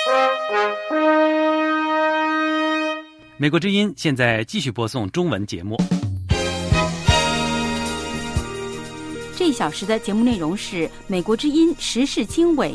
美国之音现在继续播送中文节目。 这一小时的节目内容是美国之音时事经纬。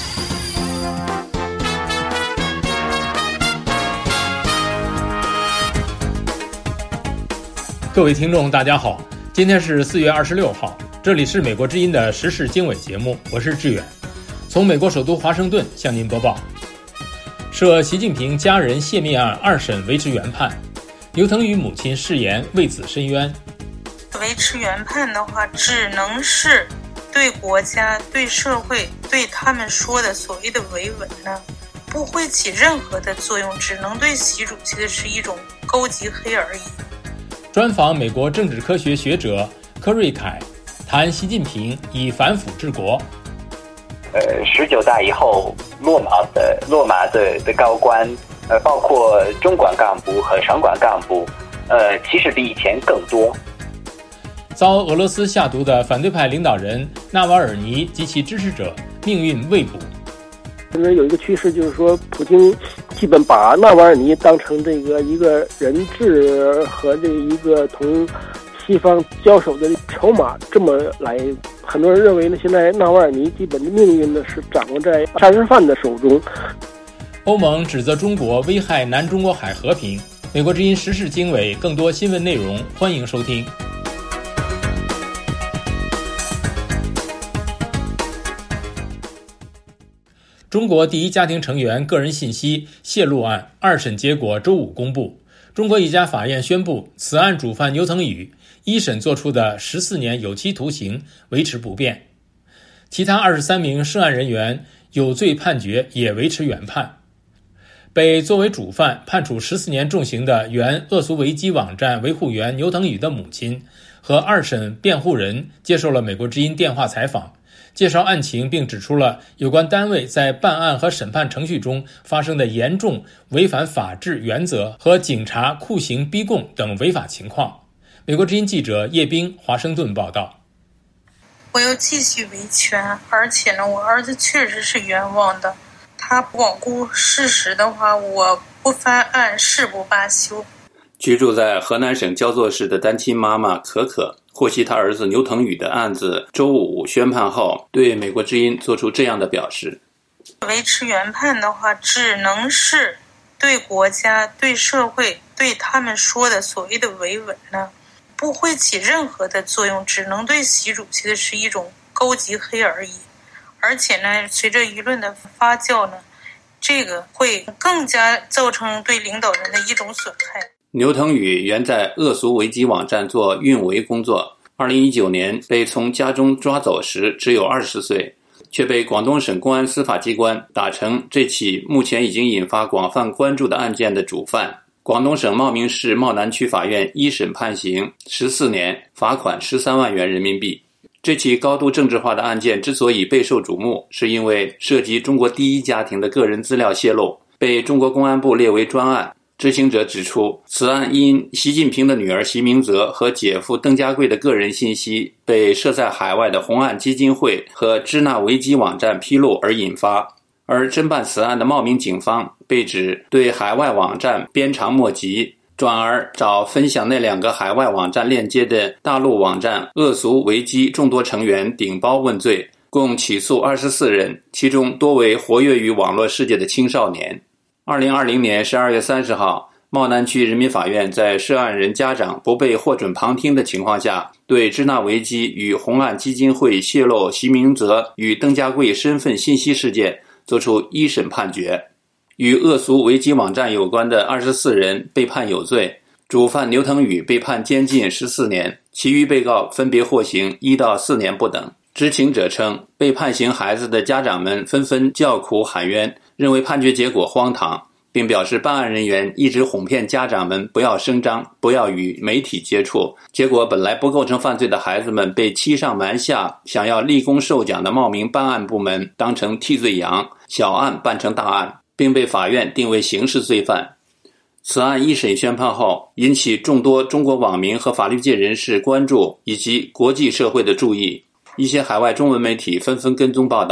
各位听众大家好，今天是4月26号，这里是美国之音的时事经纬节目，我是志远，从美国首都华盛顿向您播报。涉习近平家人泄密案2审维持原判，刘腾宇母亲誓言为子申冤。 维持原判的话，只能是对国家、对社会、对他们说的所谓的维稳呢，不会起任何的作用，只能对习主席的是一种勾结黑而已。 专访美国政治科学学者柯瑞凯，谈习近平以反腐治国。 19大以后落马的高官，包括中管干部和省管干部，其实比以前更多。 遭俄罗斯下毒的反对派领导人纳瓦尔尼及其支持者命运未卜。 现在有一个趋势，就是说普京基本把纳瓦尔尼当成这个一个人质和这一个同西方交手的筹码，这么来。很多人认为呢，现在纳瓦尔尼基本的命运呢是掌握在杀人犯的手中。 欧盟指责中国危害南中国海和平。美国之音时事经纬，更多新闻内容，欢迎收听。中国第一家庭成员个人信息泄露案2审结果周五公布，中国一家法院宣布，此案主犯牛腾宇1审作出的14年有期徒刑维持不变，其他23名涉案人员有罪判决也维持原判。被作为主犯判处14年重刑的原恶俗维基网站维护员牛腾宇的母亲和2审辩护人接受了美国之音电话采访，介绍案情，并指出了有关单位在办案和审判程序中发生的严重违反法治原则和警察酷刑逼供等违法情况。美国之音记者叶冰华盛顿报道。 我要继续维权，而且呢，我儿子确实是冤枉的，他不罔顾事实的话，我不翻案誓不罢休。 居住在河南省焦作市的单亲妈妈可可获悉他儿子牛腾宇的案子周五宣判后，对美国之音做出这样的表示： 维持原判的话，只能是对国家、对社会、对他们说的所谓的维稳呢，不会起任何的作用，只能对习主席的是一种勾结黑而已。而且呢，随着舆论的发酵呢，这个会更加造成对领导人的一种损害。 牛腾宇原在恶俗维基网站做运维工作，2019年被从家中抓走时只有20岁，却被广东省公安司法机关打成这起目前已经引发广泛关注的案件的主犯。广东省茂名市茂南区法院1审判刑14年，罚款13万元人民币。这起高度政治化的案件之所以备受瞩目，是因为涉及中国第一家庭的个人资料泄露，被中国公安部列为专案。知情者指出，此案因习近平的女儿习明泽和姐夫邓家贵的个人信息被设在海外的红岸基金会和支那维基网站披露而引发，而侦办此案的茂名警方被指对海外网站鞭长莫及，转而找分享那2个海外网站链接的大陆网站恶俗维基众多成员顶包问罪，共起诉24人，其中多为活跃于网络世界的青少年。2020年12月30号，茂南区人民法院在涉案人家长不被获准旁听的情况下，对支那维基与红岸基金会泄露习明泽与邓家贵身份信息事件作出1审判决。与恶俗维基网站有关的24人被判有罪，主犯牛腾宇被判监禁14年，其余被告分别获刑1到4年不等。知情者称，被判刑孩子的家长们纷纷叫苦喊冤，认为判决结果荒唐，并表示办案人员一直哄骗家长们不要声张，不要与媒体接触，结果本来不构成犯罪的孩子们被欺上瞒下，想要立功受奖的茂名办案部门当成替罪羊，小案办成大案，并被法院定为刑事罪犯。此案1审宣判后，引起众多中国网民和法律界人士关注，以及国际社会的注意。一些海外中文媒体纷纷跟踪报道，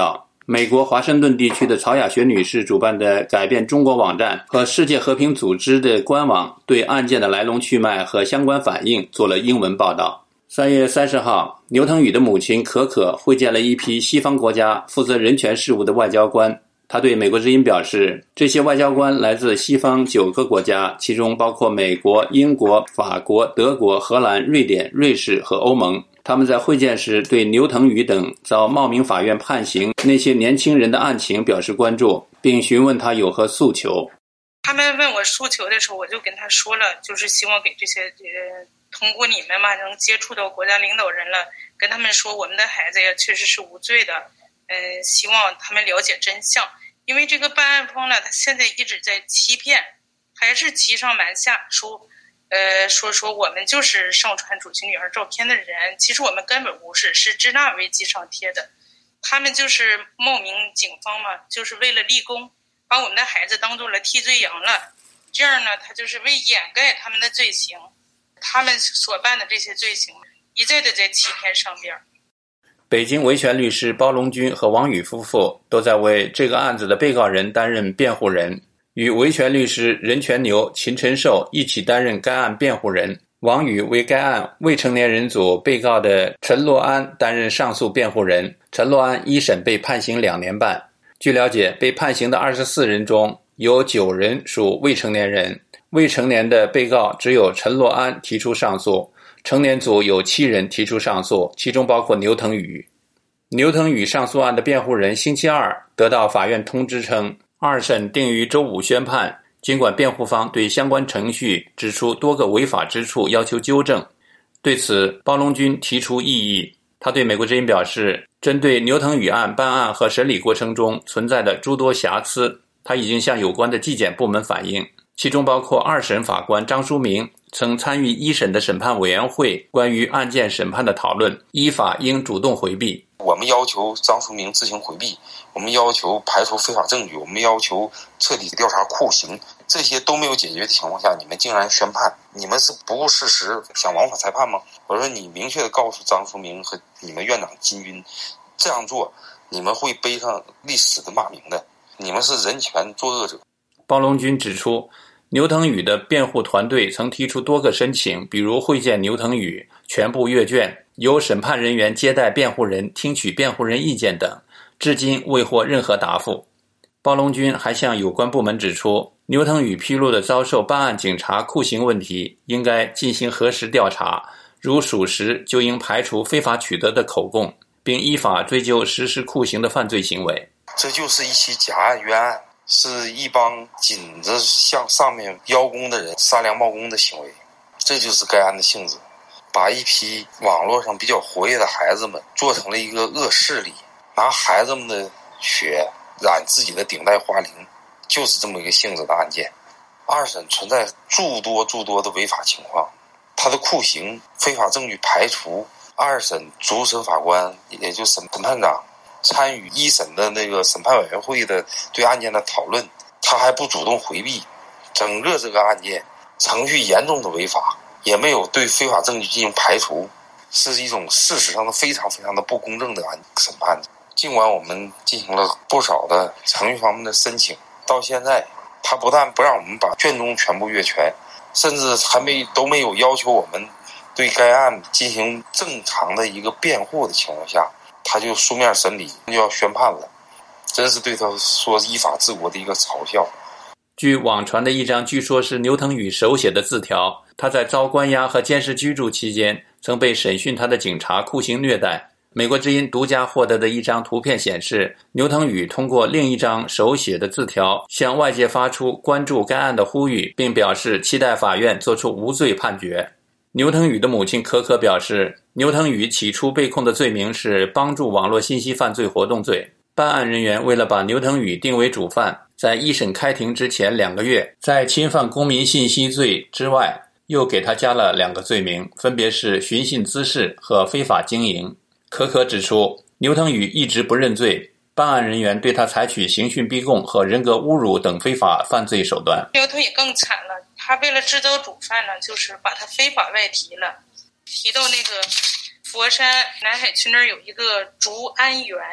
美国华盛顿地区的曹雅雪女士主办的改变中国网站和世界和平组织的官网对案件的来龙去脉和相关反应做了英文报道。3月30号，牛腾宇的母亲可可会见了一批西方国家负责人权事务的外交官。他对美国之音表示，这些外交官来自西方9个国家，其中包括美国、英国、法国、德国、荷兰、瑞典、瑞士和欧盟。他们在会见时对牛腾宇等遭茂名法院判刑那些年轻人的案情表示关注，并询问他有何诉求。 他们问我诉求的时候，我就跟他说了，就是希望给这些通过你们嘛，能接触到国家领导人了，跟他们说我们的孩子呀确实是无罪的，希望他们了解真相。因为这个办案方呢，他现在一直在欺骗，还是欺上瞒下，说我们就是上传主席女儿照片的人，其实我们根本不是，是支那维基上贴的。他们就是冒名警方嘛，就是为了立功，把我们的孩子当做了替罪羊了。这样呢，他就是为掩盖他们的罪行，他们所办的这些罪行一再的在欺骗上边。 北京维权律师包龙军和王宇夫妇都在为这个案子的被告人担任辩护人，与维权律师任全牛、秦晨寿一起担任该案辩护人。王宇为该案未成年人组被告的陈洛安担任上诉辩护人。陈洛安一审被判刑2年半。据了解，被判刑的24人中有9人属未成年人，未成年的被告只有陈洛安提出上诉，成年组有7人提出上诉，其中包括牛腾宇。牛腾宇上诉案的辩护人星期二得到法院通知称，2审定于周5宣判，尽管辩护方对相关程序指出多个违法之处，要求纠正。对此，包龙军提出异议。他对美国之音表示，针对牛腾宇案办案和审理过程中存在的诸多瑕疵，他已经向有关的纪检部门反映，其中包括2审法官张书明曾参与1审的审判委员会关于案件审判的讨论，依法应主动回避。 我们要求张书明自行回避，我们要求排除非法证据，我们要求彻底调查酷刑，这些都没有解决的情况下，你们竟然宣判，你们是不顾事实想枉法裁判吗？我说你明确的告诉张书明和你们院长金军，这样做你们会背上历史的骂名的，你们是人权作恶者。 包龙军指出，牛腾宇的辩护团队曾提出多个申请，比如会见牛腾宇、全部阅卷、由审判人员接待辩护人、听取辩护人意见等，至今未获任何答复。包龙军还向有关部门指出，牛腾宇披露的遭受办案警察酷刑问题应该进行核实调查，如属实就应排除非法取得的口供，并依法追究实施酷刑的犯罪行为。 这就是一起假案冤案，是一帮紧着向上面邀功的人撒粮冒功的行为，这就是该案的性质。把一批网络上比较活跃的孩子们做成了一个恶势力，拿孩子们的血染自己的顶戴花翎，就是这么一个性质的案件。2审存在诸多的违法情况，他的酷刑非法证据排除，2审主审法官也就审判长参与1审的那个审判委员会的对案件的讨论，他还不主动回避，整个这个案件程序严重的违法，也没有对非法证据进行排除，是一种事实上的非常的不公正的审判。尽管我们进行了不少的程序方面的申请，到现在他不但不让我们把卷宗全部阅全，甚至都没有要求我们对该案进行正常的一个辩护的情况下，他就书面审理就要宣判了，真是对他说依法治国的一个嘲笑。 据网传的一张据说是牛腾宇手写的字条，他在遭关押和监视居住期间曾被审讯他的警察酷刑虐待。美国之音独家获得的一张图片显示，牛腾宇通过另一张手写的字条向外界发出关注该案的呼吁，并表示期待法院作出无罪判决。牛腾宇的母亲可可表示，牛腾宇起初被控的罪名是帮助网络信息犯罪活动罪。办案人员为了把牛腾宇定为主犯，在1审开庭之前2个月，在侵犯公民信息罪之外，又给他加了2个罪名，分别是寻衅滋事和非法经营。可可指出，牛腾宇一直不认罪，办案人员对他采取刑讯逼供和人格侮辱等非法犯罪手段。 牛腾宇更惨了，他为了制造主犯呢，就是把他非法外提了，提到那个佛山南海区那儿有一个竹安园，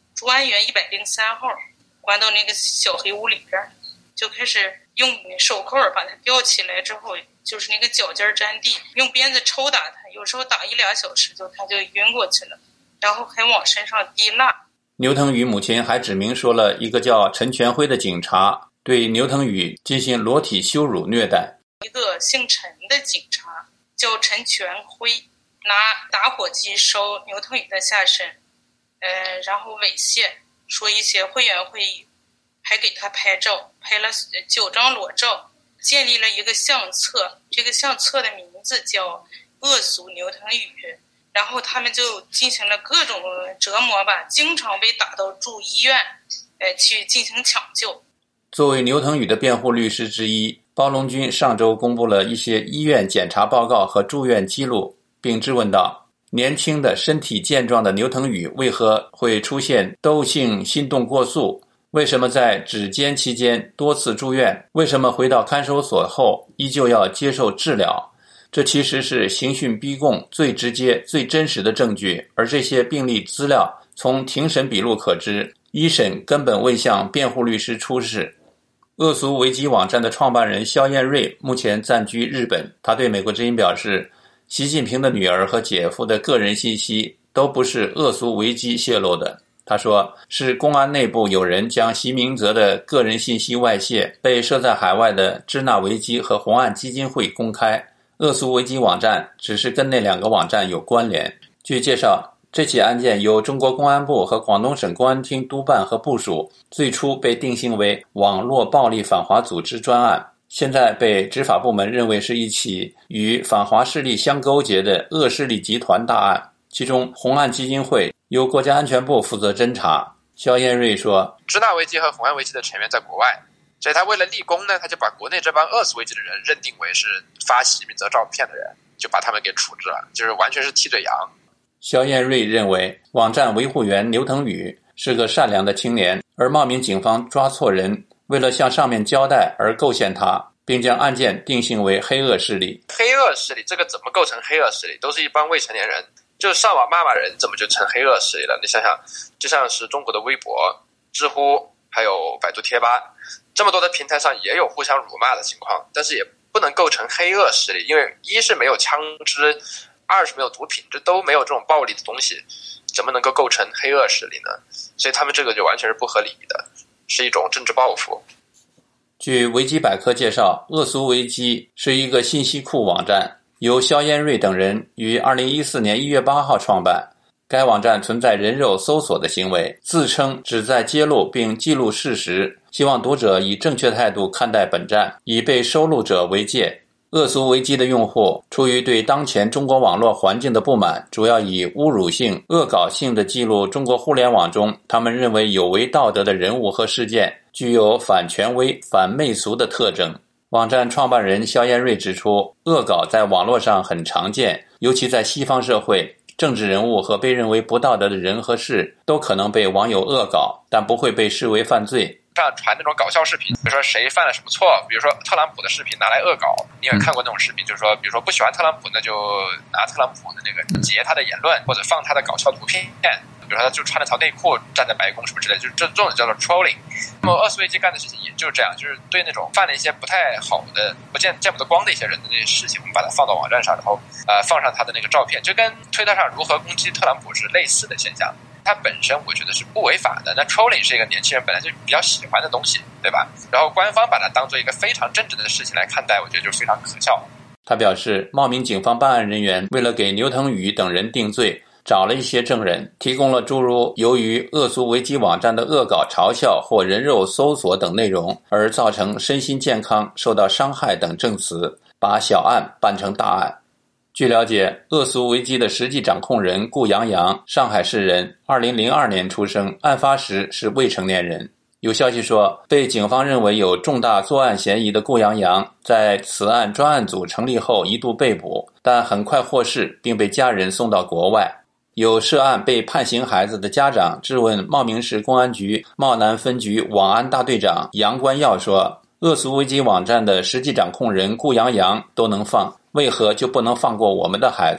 专员103号，关到那个小黑屋里边，就开始用手铐把他吊起来之后，就是那个脚尖沾地，用鞭子抽打他，有时候打1-2小时他就晕过去了，然后还往身上滴蜡。 牛腾宇母亲还指明说了一个叫陈全辉的警察对牛腾宇进行裸体羞辱虐待。 一个姓陈的警察叫陈全辉，拿打火机烧牛腾宇的下身，然后猥亵，说一些会员会议，还给他拍照，拍了9张裸照，建立了一个相册，这个相册的名字叫恶俗牛腾宇。然后他们就进行了各种折磨吧，经常被打到住医院，去进行抢救。 作为牛腾宇的辩护律师之一，包龙军上周公布了一些医院检查报告和住院记录，并质问道：年轻的身体健壮的牛腾宇为何会出现窦性心动过速？为什么在指监期间多次住院？为什么回到看守所后依旧要接受治疗？这其实是刑讯逼供最直接、最真实的证据，而这些病例资料从庭审笔录可知，一审根本未向辩护律师出示。恶俗维基网站的创办人肖彦瑞目前暂居日本，他对美国之音表示，习近平的女儿和姐夫的个人信息都不是恶俗维基泄露的。他说，是公安内部有人将习明泽的个人信息外泄，被设在海外的支那维基和红岸基金会公开。恶俗维基网站只是跟那2个网站有关联。据介绍，这起案件由中国公安部和广东省公安厅督办和部署，最初被定性为网络暴力反华组织专案，现在被执法部门认为是一起与反华势力相勾结的恶势力集团大案，其中红岸基金会由国家安全部负责侦查。肖彦瑞说， 支那维基和红岸维基的成员在国外，所以他为了立功呢，他就把国内这帮恶俗维基的人认定为是发习明泽照片的人，就把他们给处置了，就是完全是替罪羊。 肖彦瑞认为，网站维护员牛腾宇是个善良的青年，而茂名警方抓错人，为了向上面交代而构陷他，并将案件定性为黑恶势力。 黑恶势力这个怎么构成黑恶势力？都是一帮未成年人，就上网骂骂人，怎么就成黑恶势力了？你想想，就像是中国的微博、知乎还有百度贴吧，这么多的平台上也有互相辱骂的情况，但是也不能构成黑恶势力，因为一是没有枪支，二是没有毒品，这都没有这种暴力的东西，怎么能够构成黑恶势力呢？所以他们这个就完全是不合理的，是一种政治报复。 据维基百科介绍，恶俗维基是一个信息库网站，由肖彦瑞等人于2014年1月8号创办。该网站存在人肉搜索的行为，自称旨在揭露并记录事实，希望读者以正确态度看待本站，以被收录者为戒。恶俗维基的用户出于对当前中国网络环境的不满，主要以侮辱性、恶搞性的记录中国互联网中他们认为有违道德的人物和事件，具有反权威、反媚俗的特征。网站创办人肖彦瑞指出，恶搞在网络上很常见，尤其在西方社会，政治人物和被认为不道德的人和事都可能被网友恶搞，但不会被视为犯罪。 上传那种搞笑视频，比如说谁犯了什么错，比如说特朗普的视频拿来恶搞，你也看过那种视频，就是说比如说不喜欢特朗普，那就拿特朗普的那个截他的言论，或者放他的搞笑图片，比如说他就穿了条内裤站在白宫什么之类的，就是这种叫做 trolling。那么恶俗维基干的事情也就是这样，就是对那种犯了一些不太好的、见不得光的一些人的那些事情，我们把它放到网站上，然后放上他的那个照片，就跟推特上如何攻击特朗普是类似的现象。它本身我觉得是不违法的，那 trolling 是一个年轻人本来就比较喜欢的东西，对吧？然后官方把它当做一个非常正直的事情来看待，我觉得就非常可笑。 他表示，茂名警方办案人员为了给牛腾宇等人定罪，找了一些证人，提供了诸如由于恶俗维基网站的恶搞、嘲笑或人肉搜索等内容而造成身心健康受到伤害等证词，把小案办成大案。据了解，恶俗维基的实际掌控人顾洋洋，上海市人，2002年出生，案发时是未成年人。有消息说，被警方认为有重大作案嫌疑的顾洋洋，在此案专案组成立后一度被捕，但很快获释，并被家人送到国外。有涉案被判刑孩子的家长质问茂名市公安局茂南分局网安大队长杨关耀说，恶俗维基网站的实际掌控人顾洋洋都能放，为何就不能放过我们的孩子？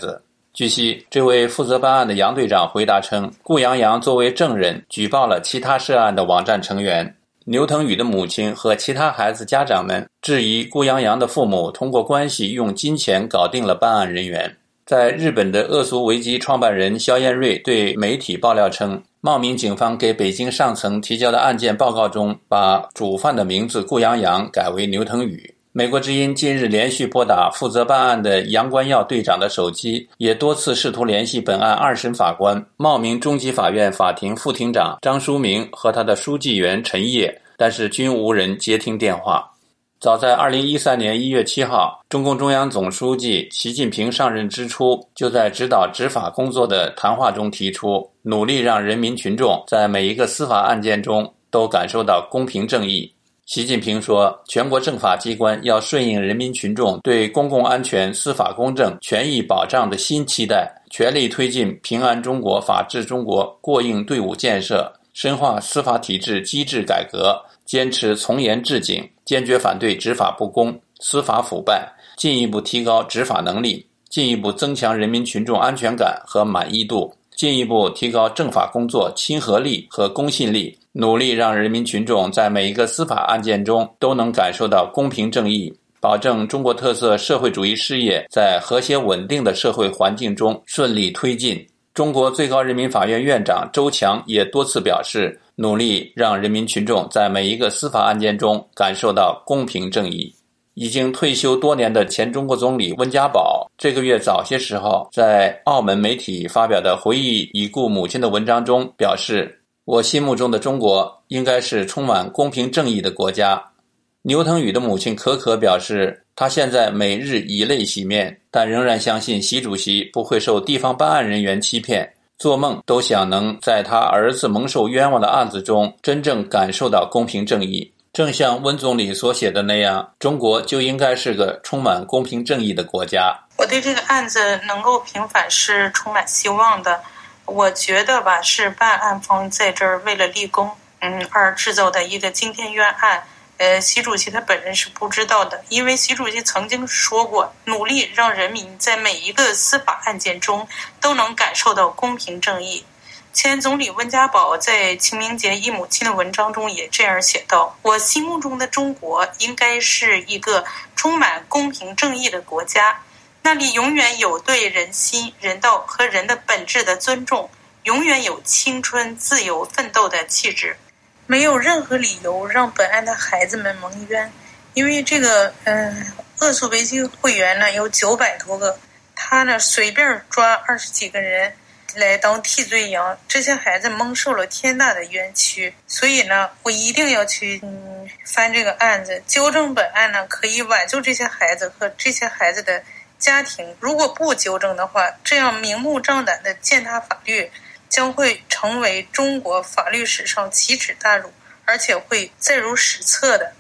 据悉，这位负责办案的杨队长回答称，顾洋洋作为证人举报了其他涉案的网站成员。牛腾宇的母亲和其他孩子家长们质疑顾洋洋的父母通过关系用金钱搞定了办案人员。在日本的恶俗危机创办人肖彦瑞对媒体爆料称，茂名警方给北京上层提交的案件报告中，把主犯的名字顾洋洋改为牛腾宇。美国之音近日连续拨打负责办案的杨关耀队长的手机，也多次试图联系本案二审法官、茂名中级法院法庭副庭长张书明和他的书记员陈烨，但是均无人接听电话。早在2013年1月7号，中共中央总书记习近平上任之初，就在指导执法工作的谈话中提出，努力让人民群众在每一个司法案件中都感受到公平正义。习近平说，全国政法机关要顺应人民群众对公共安全、司法公正、权益保障的新期待，全力推进平安中国、法治中国过硬队伍建设，深化司法体制机制改革，坚持从严治警，坚决反对执法不公、司法腐败，进一步提高执法能力，进一步增强人民群众安全感和满意度，进一步提高政法工作亲和力和公信力，努力让人民群众在每一个司法案件中都能感受到公平正义，保证中国特色社会主义事业在和谐稳定的社会环境中顺利推进。中国最高人民法院院长周强也多次表示，努力让人民群众在每一个司法案件中感受到公平正义。已经退休多年的前中国总理温家宝，这个月早些时候在澳门媒体发表的回忆已故母亲的文章中表示，我心目中的中国应该是充满公平正义的国家。牛腾宇的母亲可可表示，她现在每日以泪洗面，但仍然相信习主席不会受地方办案人员欺骗，做梦都想能在他儿子蒙受冤枉的案子中真正感受到公平正义。正像温总理所写的那样，中国就应该是个充满公平正义的国家。 我对这个案子能够平反是充满希望的。我觉得吧，是办案方在这儿为了立功，而制造的一个惊天冤案。习主席他本人是不知道的，因为习主席曾经说过，努力让人民在每一个司法案件中都能感受到公平正义。前总理温家宝在清明节忆母亲的文章中也这样写道，我心目中的中国应该是一个充满公平正义的国家，那里永远有对人心、人道和人的本质的尊重，永远有青春、自由、奋斗的气质。没有任何理由让本案的孩子们蒙冤，因为这个恶俗危机会员呢有900多个，他呢随便抓20几个人来当替罪羊，这些孩子蒙受了天大的冤屈。所以呢，我一定要去翻这个案子，纠正本案呢，可以挽救这些孩子和这些孩子的家庭。如果不纠正的话，这样明目张胆的践踏法律将会成为中国法律史上奇耻大辱，而且会载入史册的。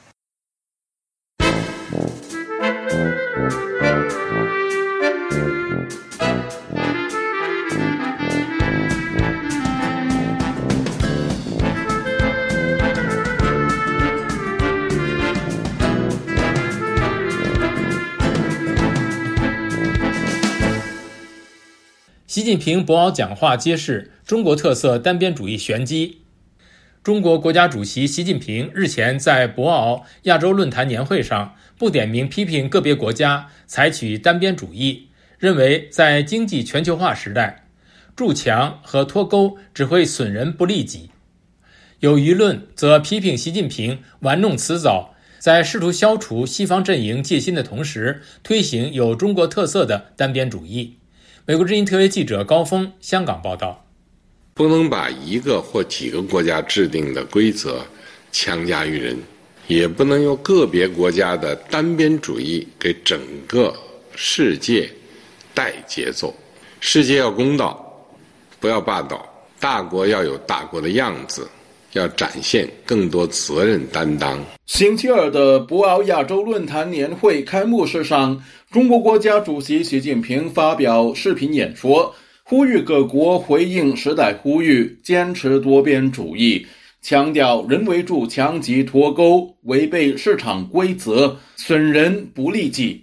习近平博鳌讲话揭示中国特色单边主义玄机。中国国家主席习近平日前在博鳌亚洲论坛年会上不点名批评个别国家采取单边主义，认为在经济全球化时代，筑墙和脱钩只会损人不利己。有舆论则批评习近平玩弄辞藻，在试图消除西方阵营戒心的同时，推行有中国特色的单边主义。美国之音特约记者高峰香港报道。 不能把一个或几个国家制定的规则强加于人，也不能用个别国家的单边主义给整个世界带节奏。世界要公道，不要霸道，大国要有大国的样子，要展现更多责任担当。 星期二的博鳌亚洲论坛年会开幕式上，中国国家主席习近平发表视频演说，呼吁各国回应时代呼吁，坚持多边主义，强调人为筑墙及脱钩违背市场规则，损人不利己。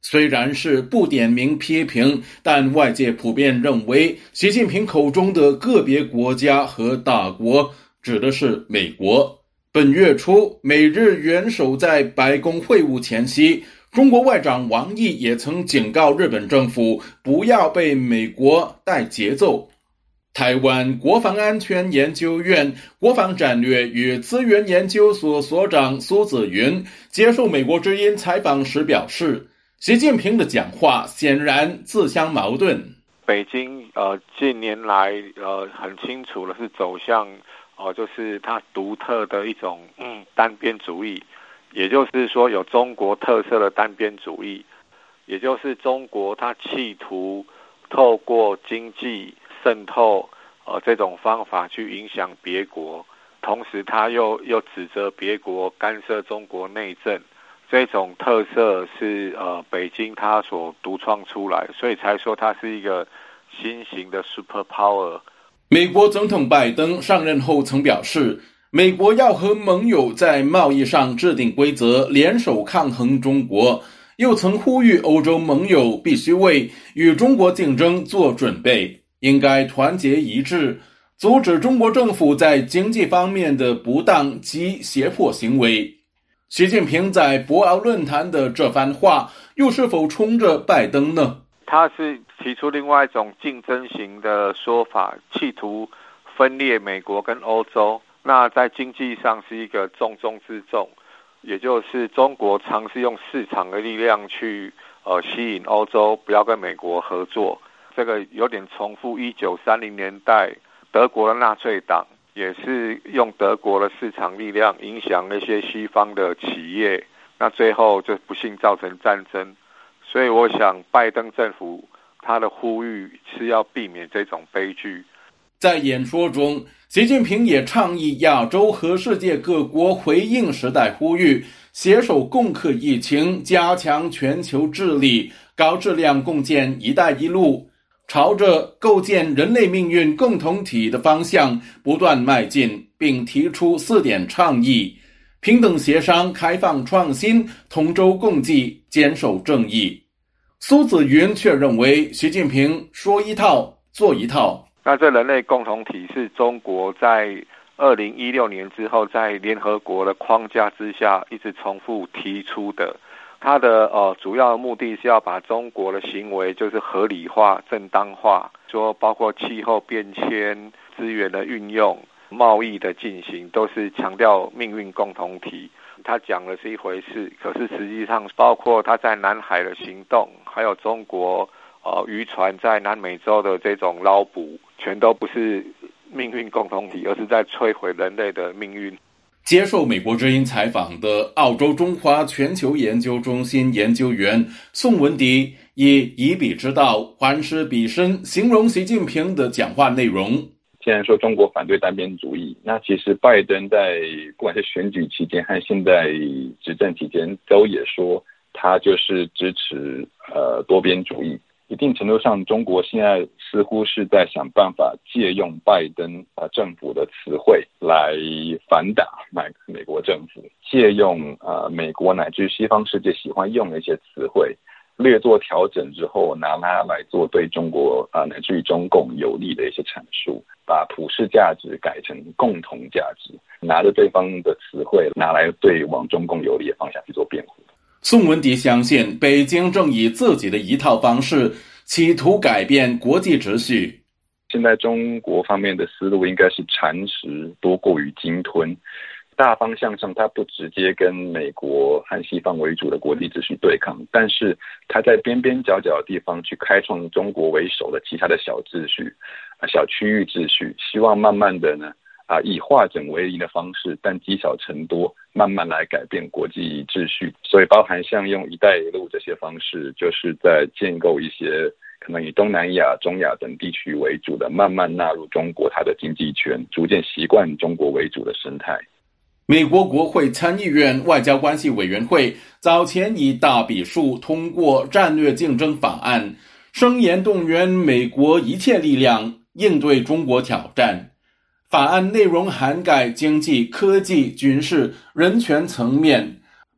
虽然是不点名批评，但外界普遍认为，习近平口中的个别国家和大国指的是美国。本月初，美日元首在白宫会晤前夕，中国外长王毅也曾警告日本政府不要被美国带节奏。台湾国防安全研究院国防战略与资源研究所所长苏子云接受美国之音采访时表示，习近平的讲话显然自相矛盾。 北京近年来很清楚的是走向就是它独特的一种单边主义，也就是说有中国特色的单边主义，也就是中国它企图透过经济渗透这种方法去影响别国，同时它又指责别国干涉中国内政。这种特色是北京它所独创出来，所以才说它是一个新型的 superpower。 美国总统拜登上任后曾表示，美国要和盟友在贸易上制定规则，联手抗衡中国，又曾呼吁欧洲盟友必须为与中国竞争做准备，应该团结一致，阻止中国政府在经济方面的不当及胁迫行为。习近平在博鳌论坛的这番话，又是否冲着拜登呢？ 他是提出另外一种竞争型的说法，企图分裂美国跟欧洲。那在经济上是一个重中之重，也就是中国尝试用市场的力量去吸引欧洲不要跟美国合作。这个有点重复1930年代德国的纳粹党，也是用德国的市场力量影响那些西方的企业，那最后就不幸造成战争。所以我想拜登政府他的呼吁是要避免这种悲剧。 在演说中，习近平也倡议亚洲和世界各国回应时代呼吁，携手共克疫情，加强全球治理，高质量共建一带一路，朝着构建人类命运共同体的方向不断迈进，并提出4点倡议：平等协商、开放创新、同舟共济、坚守正义。苏子云却认为，习近平说一套做一套。 那这人类共同体是中国在2016年之后在联合国的框架之下一直重复提出的。它的主要的目的是要把中国的行为就是合理化、正当化，说包括气候变迁、资源的运用、贸易的进行，都是强调命运共同体。他讲的是一回事，可是实际上包括他在南海的行动，还有中国渔船在南美洲的这种捞捕，全都不是命运共同体，而是在摧毁人类的命运。 接受美国之音采访的澳洲中华全球研究中心研究员宋文迪以笔之道还施笔身，形容习近平的讲话内容。 既然说中国反对单边主义，那其实拜登在不管是选举期间和现在执政期间都也说他就是支持多边主义。一定程度上，中国现在似乎是在想办法借用拜登政府的词汇来反打美国政府，借用美国乃至西方世界喜欢用的一些词汇，略作调整之后，拿它来做对中国乃至于中共有利的一些阐述，把普世价值改成共同价值，拿着对方的词汇拿来对往中共有利的方向去做辩护。 宋文迪相信，北京正以自己的一套方式企图改变国际秩序。 现在中国方面的思路应该是蚕食多过于鲸吞。大方向上，它不直接跟美国和西方为主的国际秩序对抗，但是它在边边角角的地方去开创中国为首的其他的小秩序、小区域秩序，希望慢慢的呢，以化整为零的方式，但积少成多，慢慢来改变国际秩序。所以包含像用一带一路这些方式，就是在建构一些可能以东南亚、中亚等地区为主的，慢慢纳入中国它的经济圈，逐渐习惯中国为主的生态。 美国国会参议院外交关系委员会早前以大比数通过战略竞争法案，声言动员美国一切力量应对中国挑战。法案内容涵盖经济、科技、军事、人权层面，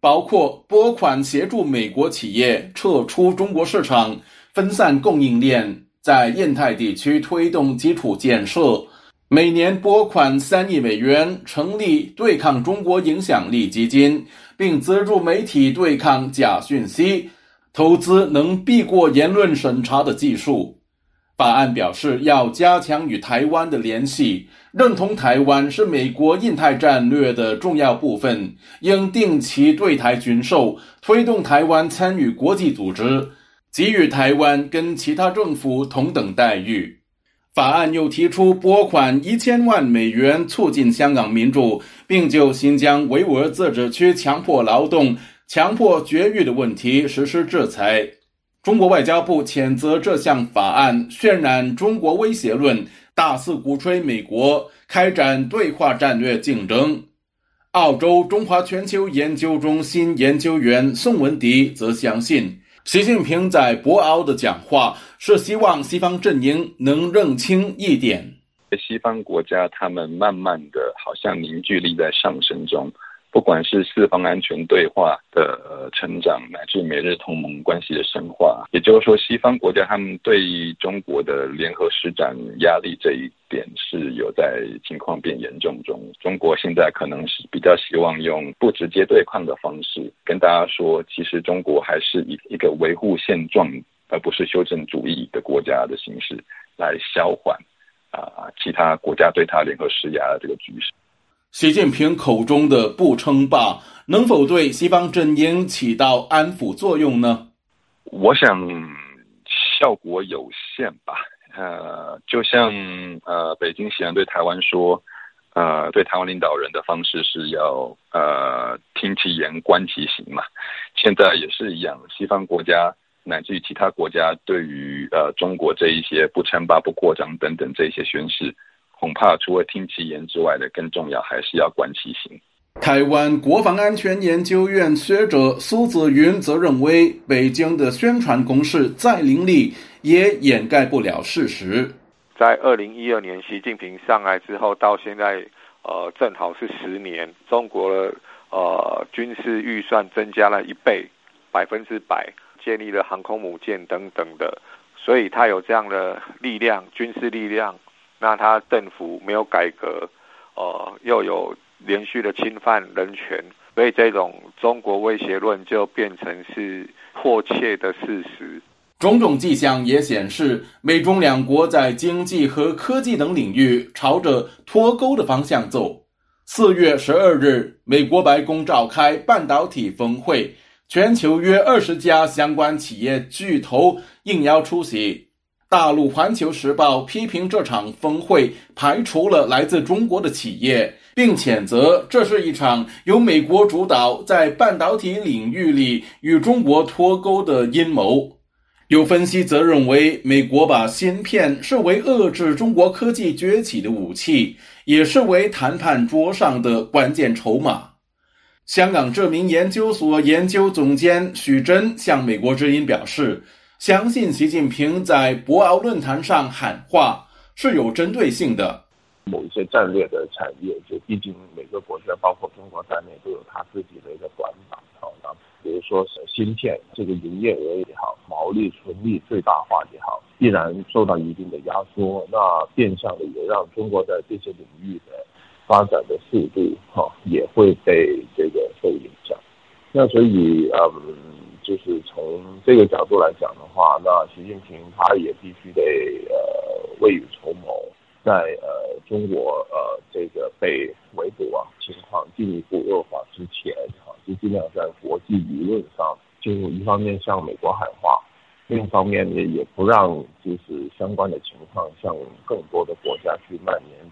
包括拨款协助美国企业撤出中国市场，分散供应链，在印太地区推动基础建设，每年拨款3亿美元，成立对抗中国影响力基金，并资助媒体对抗假讯息，投资能避过言论审查的技术。法案表示要加强与台湾的联系，认同台湾是美国印太战略的重要部分，应定期对台军售，推动台湾参与国际组织，给予台湾跟其他政府同等待遇。法案又提出拨款1000万美元促进香港民主，并就新疆维吾尔自治区强迫劳动、强迫绝育的问题实施制裁。中国外交部谴责这项法案渲染中国威胁论，大肆鼓吹美国开展对华战略竞争。澳洲中华全球研究中心研究员宋文迪则相信，习近平在博鳌的讲话是希望西方阵营能认清一点。 西方国家他们慢慢的好像凝聚力在上升中，不管是四方安全对话的成长，乃至美日同盟关系的深化，也就是说西方国家他们对中国的联合施展压力这一点是有在情况变严重中。中国现在可能是比较希望用不直接对抗的方式跟大家说，其实中国还是以一个维护现状而不是修正主义的国家的形式来消缓其他国家对他联合施压的这个局势。 习近平口中的不称霸，能否对西方阵营起到安抚作用呢？ 我想效果有限吧。就像北京显然对台湾说，对台湾领导人的方式是要听其言观其行嘛。现在也是一样，西方国家乃至于其他国家对于中国这一些不称霸、不扩张等等这些宣示，恐怕除了听其言之外的，更重要还是要观其行。 台湾国防安全研究院学者苏子云则认为，北京的宣传攻势再凌厉，也掩盖不了事实。 在2012年习近平上来之后，到现在正好是10年，中国的军事预算增加了1倍，100%，建立了航空母舰等等的，所以他有这样的力量，军事力量。那他政府没有改革，又有连续的侵犯人权，所以这种中国威胁论就变成是迫切的事实。 种种迹象也显示，美中两国在经济和科技等领域朝着脱钩的方向走。4月12日，美国白宫召开半导体峰会，全球约20家相关企业巨头应邀出席。大陆环球时报批评这场峰会排除了来自中国的企业，并谴责这是一场由美国主导在半导体领域里与中国脱钩的阴谋。有分析则认为，美国把芯片视为遏制中国科技崛起的武器，也视为谈判桌上的关键筹码。香港智明研究所研究总监许真向美国之音表示，相信习近平在博鳌论坛上喊话是有针对性的。 某一些战略的产业，就毕竟每个国家包括中国在内都有它自己的一个短板。比如说芯片这个营业额也好，毛利纯利最大化也好，必然受到一定的压缩。那变相的也让中国在这些领域的发展的速度也会被这个受影响。那所以就是从这个角度来讲的话，那习近平他也必须得未雨绸缪，在中国这个被围堵情况进一步恶化之前就尽量在国际舆论上就一方面向美国喊话，另一方面也不让就是相关的情况向更多的国家去蔓延。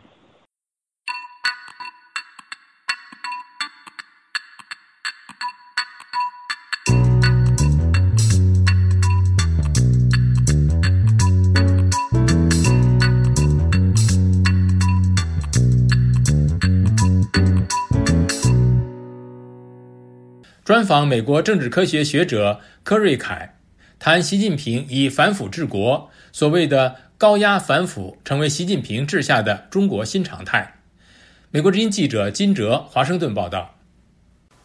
专访美国政治科学学者柯瑞凯，谈习近平以反腐治国，所谓的高压反腐成为习近平治下的中国新常态。美国之音记者金哲华盛顿报道。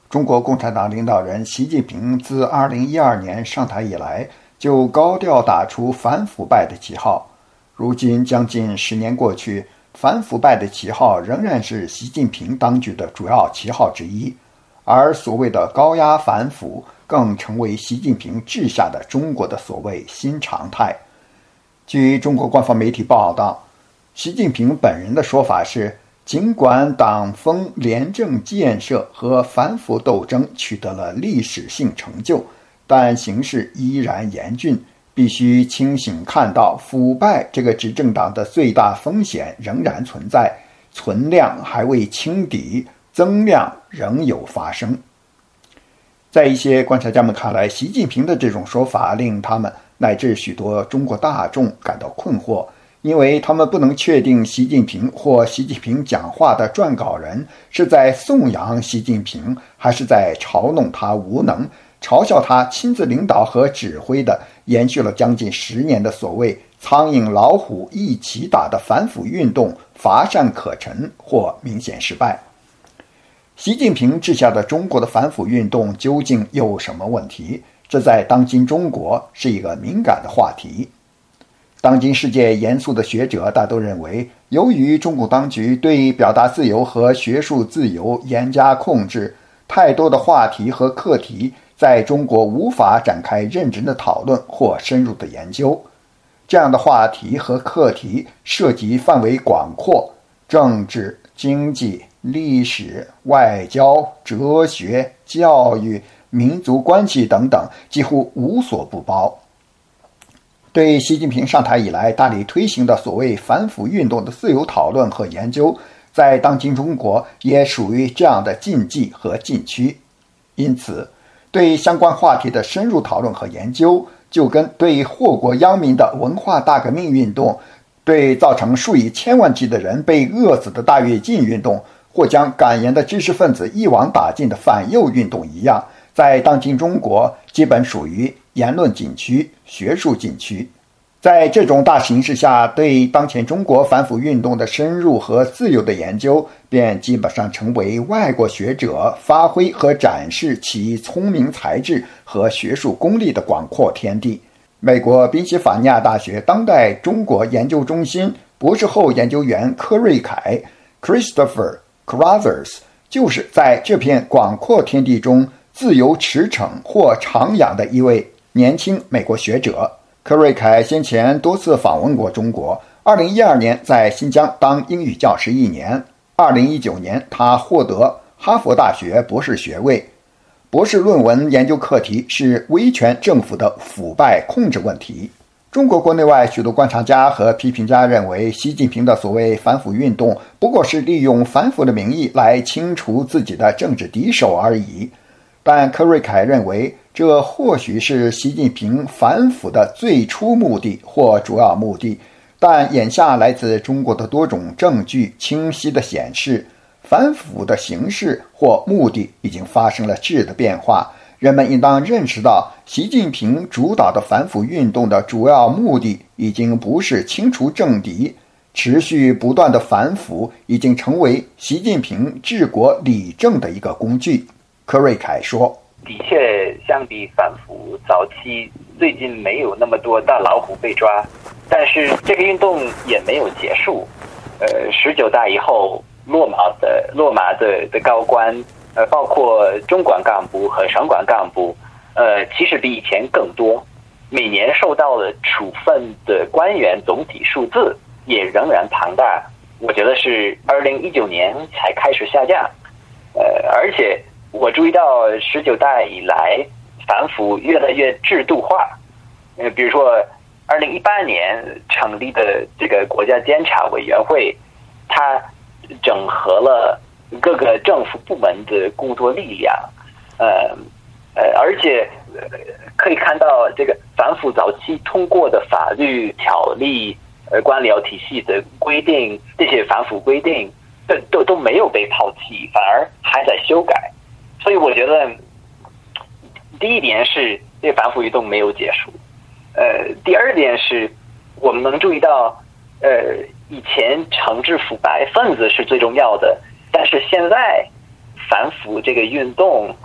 中国共产党领导人习近平自2012年上台以来，就高调打出反腐败的旗号。如今将近10年过去，反腐败的旗号仍然是习近平当局的主要旗号之一，而所谓的高压反腐更成为习近平治下的中国的所谓新常态。据中国官方媒体报道，习近平本人的说法是，尽管党风廉政建设和反腐斗争取得了历史性成就，但形势依然严峻，必须清醒看到腐败这个执政党的最大风险仍然存在，存量还未清底，增量仍有发生。在一些观察家们看来，习近平的这种说法令他们乃至许多中国大众感到困惑，因为他们不能确定习近平或习近平讲话的撰稿人是在颂扬习近平，还是在嘲弄他无能，嘲笑他亲自领导和指挥的延续了将近10年的所谓苍蝇老虎一起打的反腐运动乏善可陈或明显失败。习近平治下的中国的反腐运动究竟有什么问题？这在当今中国是一个敏感的话题。当今世界严肃的学者大都认为，由于中共当局对表达自由和学术自由严加控制，太多的话题和课题在中国无法展开认真的讨论或深入的研究。这样的话题和课题涉及范围广阔，政治、经济、历史、外交、哲学、教育、民族关系等等，几乎无所不包。对习近平上台以来大力推行的所谓反腐运动的自由讨论和研究，在当今中国也属于这样的禁忌和禁区。因此，对相关话题的深入讨论和研究，就跟对祸国殃民的文化大革命运动，对造成数以千万计的人被饿死的大跃进运动，或将敢言的知识分子一网打尽的反右运动一样，在当今中国基本属于言论禁区、学术禁区。在这种大形势下，对当前中国反腐运动的深入和自由的研究，便基本上成为外国学者发挥和展示其聪明才智和学术功力的广阔天地。美国宾夕法尼亚大学当代中国研究中心博士后研究员柯瑞凯 Christopher Carruthers 就是在这片广阔天地中自由驰骋或徜徉的一位年轻美国学者。柯瑞凯先前多次访问过中国，2012年在新疆当英语教师1年，2019年他获得哈佛大学博士学位，博士论文研究课题是威权政府的腐败控制问题。中国国内外许多观察家和批评家认为，习近平的所谓反腐运动不过是利用反腐的名义来清除自己的政治敌手而已。但柯瑞凯认为，这或许是习近平反腐的最初目的或主要目的，但眼下来自中国的多种证据清晰地显示，反腐的形式或目的已经发生了质的变化。人们应当认识到，习近平主导的反腐运动的主要目的已经不是清除政敌，持续不断的反腐已经成为习近平治国理政的一个工具。柯瑞凯说， 的确相比反腐早期，最近没有那么多大老虎被抓，但是这个运动也没有结束。19大以后落马的高官，包括中管干部和省管干部，其实比以前更多，每年受到的处分的官员总体数字也仍然庞大，我觉得是2019年才开始下降。而且我注意到19大以来反腐越来越制度化，比如说2018年成立的这个国家监察委员会，它整合了各个政府部门的工作力量，而且可以看到这个反腐早期通过的法律条例、官僚体系的规定，这些反腐规定都没有被抛弃，反而还在修改。所以我觉得，第一点是这个反腐运动没有结束。第二点是我们能注意到，以前惩治腐败分子是最重要的，但是现在反腐这个运动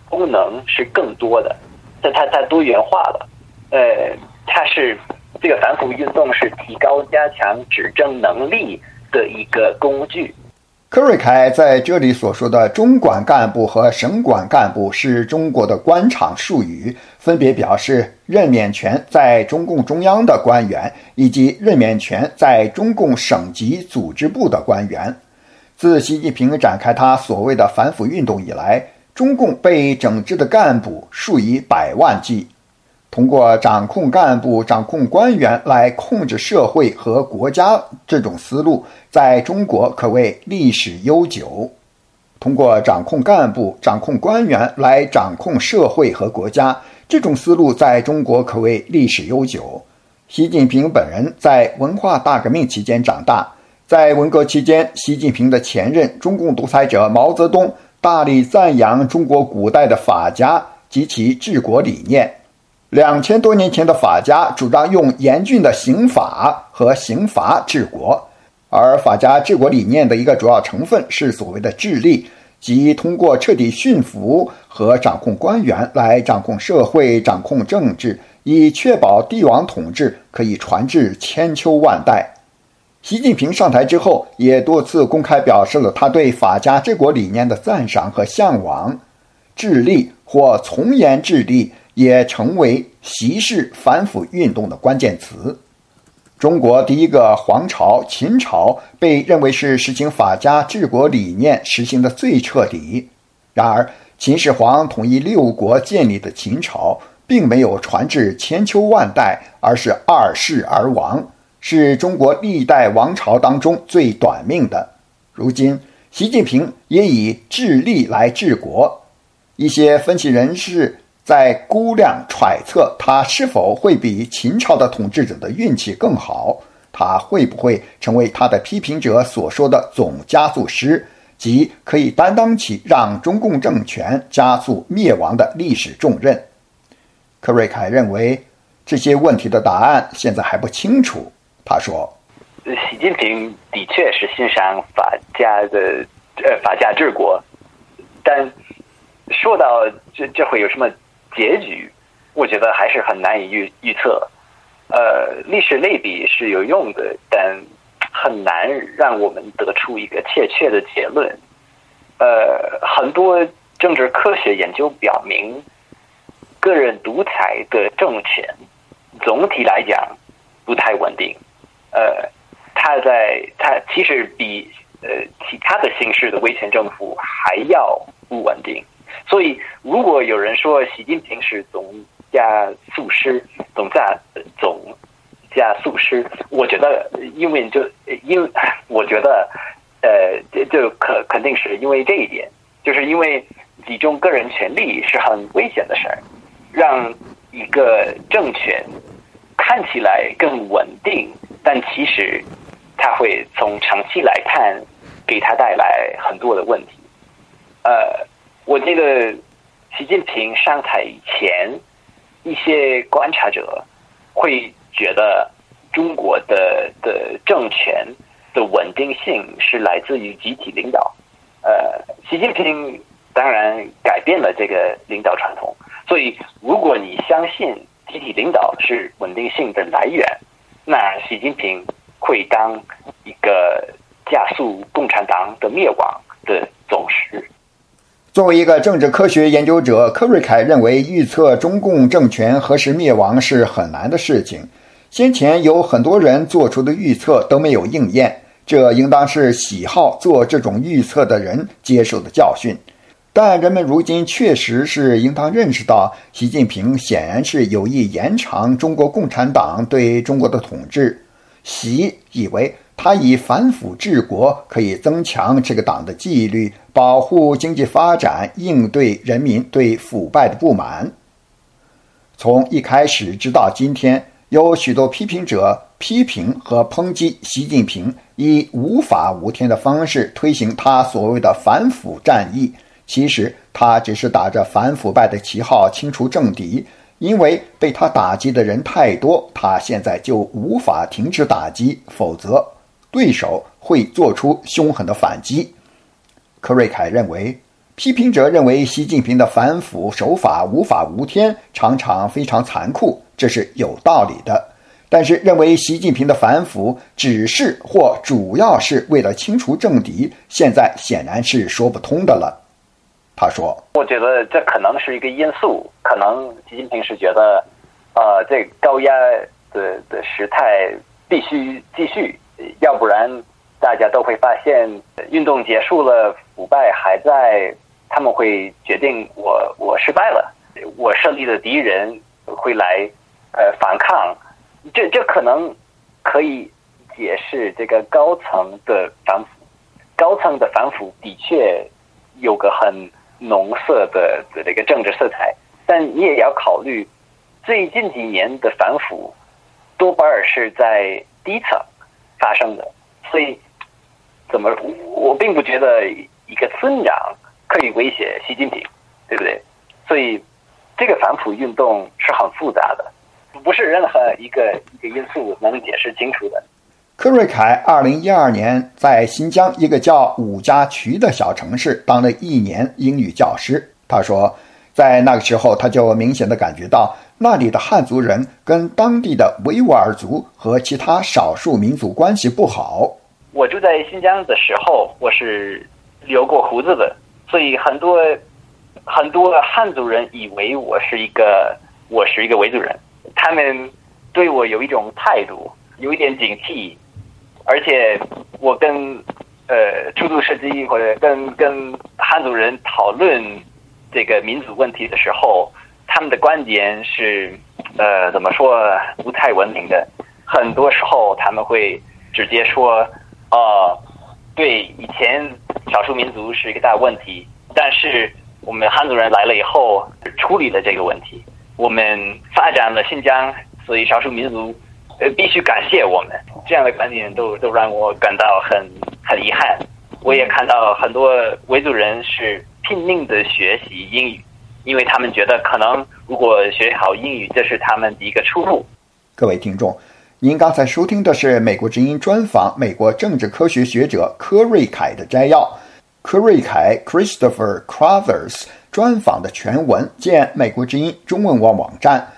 功能是更多的，它多元化了。它是这个反腐运动是提高加强执政能力的一个工具。 柯瑞凯在这里所说的中管干部和省管干部是中国的官场术语，分别表示任免权在中共中央的官员以及任免权在中共省级组织部的官员。自习近平展开他所谓的反腐运动以来，中共被整治的干部数以百万计。通过掌控干部、掌控官员来控制社会和国家，这种思路在中国可谓历史悠久。通过掌控干部、掌控官员来掌控社会和国家，这种思路在中国可谓历史悠久。习近平本人在文化大革命期间长大，在文革期间，习近平的前任中共独裁者毛泽东大力赞扬中国古代的法家及其治国理念。2000多年前的法家主张用严峻的刑法和刑罚治国，而法家治国理念的一个主要成分是所谓的治力，即通过彻底驯服和掌控官员来掌控社会、掌控政治，以确保帝王统治可以传至千秋万代。习近平上台之后，也多次公开表示了他对法家治国理念的赞赏和向往。治力或从严治力也成为习式反腐运动的关键词。中国第一个皇朝秦朝被认为是实行法家治国理念实行的最彻底。然而，秦始皇统一六国建立的秦朝并没有传至千秋万代，而是2世而亡，是中国历代王朝当中最短命的。如今，习近平也以治力来治国。一些分析人士在估量揣测他是否会比秦朝的统治者的运气更好，他会不会成为他的批评者所说的总加速师，即可以担当起让中共政权加速灭亡的历史重任。柯瑞凯认为这些问题的答案现在还不清楚。他说， 习近平的确是欣赏法家治国，但说到这会有什么结局，我觉得还是很难以预测。历史类比是有用的，但很难让我们得出一个确的结论。很多政治科学研究表明，个人独裁的政权总体来讲不太稳定。它其实比其他的形式的威权政府还要不稳定。所以，如果有人说习近平是总加速师，我觉得，我觉得，就肯定是因为这一点，就是因为集中个人权力是很危险的事儿，让一个政权看起来更稳定，但其实它会从长期来看给他带来很多的问题。我记得习近平上台以前，一些观察者会觉得中国的政权的稳定性是来自于集体领导。习近平当然改变了这个领导传统，所以如果你相信集体领导是稳定性的来源，那习近平会当一个加速共产党的灭亡的总师。 作为一个政治科学研究者，柯瑞凯认为预测中共政权何时灭亡是很难的事情。先前有很多人做出的预测都没有应验，这应当是喜好做这种预测的人接受的教训。但人们如今确实是应当认识到，习近平显然是有意延长中国共产党对中国的统治。习以为他以反腐治国可以增强这个党的纪律，保护经济发展，应对人民对腐败的不满。从一开始直到今天，有许多批评者批评和抨击习近平以无法无天的方式推行他所谓的反腐战役，其实他只是打着反腐败的旗号清除政敌，因为被他打击的人太多，他现在就无法停止打击，否则对手会做出凶狠的反击。柯瑞凯认为， 批评者认为习近平的反腐手法无法无天，常常非常残酷，这是有道理的。但是认为习近平的反腐只是或主要是为了清除政敌，现在显然是说不通的了。他说， 我觉得这可能是一个因素，可能习近平是觉得这高压的时态必须继续，要不然大家都会发现运动结束了，腐败还在，他们会决定我失败了，我设立的敌人会来反抗。这可能可以解释这个高层的反腐。高层的反腐的确有个很浓色的这个政治色彩，但你也要考虑最近几年的反腐多半是在低层发生的，所以我并不觉得一个村长可以威胁习近平，对不对？所以这个反腐运动是很复杂的，不是任何一个因素能解释清楚的。 柯瑞凯2012年在新疆一个叫五家渠的小城市当了1年英语教师。他说，在那个时候他就明显地感觉到那里的汉族人跟当地的维吾尔族和其他少数民族关系不好。 我住在新疆的时候，我是留过胡子的，所以很多汉族人以为我是一个维族人，他们对我有一种态度，有一点警惕，而且我跟出租车机或者跟汉族人讨论这个民族问题的时候，他们的观点是怎么说不太文明的。很多时候他们会直接说对，以前少数民族是一个大问题，但是我们汉族人来了以后处理了这个问题，我们发展了新疆，所以少数民族必须感谢我们。这样的观点都让我感到很遗憾。我也看到很多维族人是拼命的学习英语，因为他们觉得可能如果学好英语，这是他们的一个出路。 各位听众，您刚才收听的是美国之音专访美国政治科学学者柯瑞凯的摘要。柯瑞凯 Christopher Crothers 专访的全文见美国之音中文网站。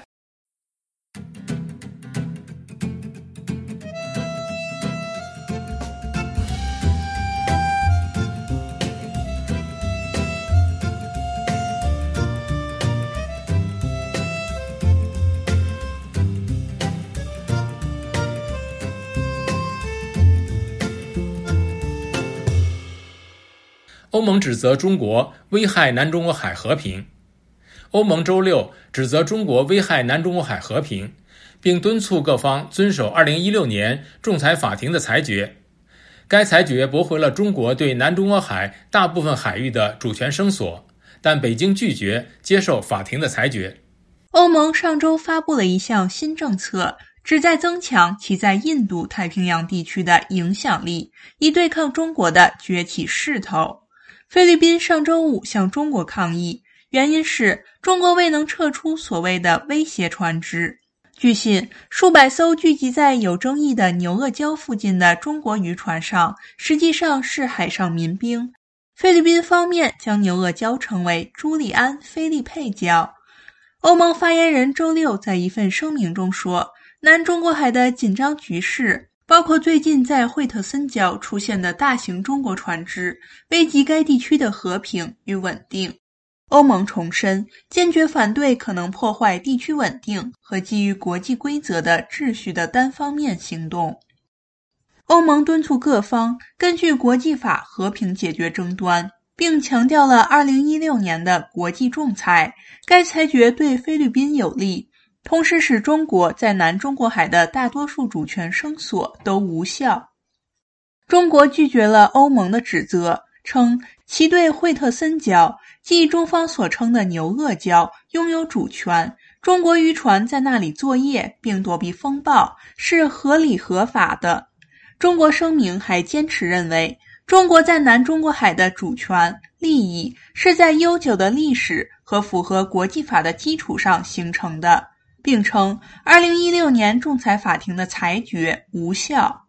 欧盟指责中国危害南中国海和平。欧盟周六指责中国危害南中国海和平，并敦促各方遵守2016年仲裁法庭的裁决。该裁决驳回了中国对南中国海大部分海域的主权声索，但北京拒绝接受法庭的裁决。 欧盟上周发布了一项新政策，旨在增强其在印度太平洋地区的影响力，以对抗中国的崛起势头。菲律宾上周五向中国抗议，原因是中国未能撤出所谓的威胁船只。据悉，数百艘聚集在有争议的牛轭礁附近的中国渔船上，实际上是海上民兵。菲律宾方面将牛轭礁称为朱利安·菲利佩礁。欧盟发言人周六在一份声明中说，南中国海的紧张局势包括最近在惠特森礁出现的大型中国船只，危及该地区的和平与稳定。欧盟重申，坚决反对可能破坏地区稳定和基于国际规则的秩序的单方面行动。欧盟敦促各方根据国际法和平解决争端，并强调了2016年的国际仲裁。该裁决对菲律宾有利，同时使中国在南中国海的大多数主权声索都无效。中国拒绝了欧盟的指责，称其对惠特森礁，即中方所称的牛轭礁，拥有主权，中国渔船在那里作业并躲避风暴是合理合法的。中国声明还坚持认为，中国在南中国海的主权利益是在悠久的历史和符合国际法的基础上形成的，并称2016年仲裁法庭的裁决无效。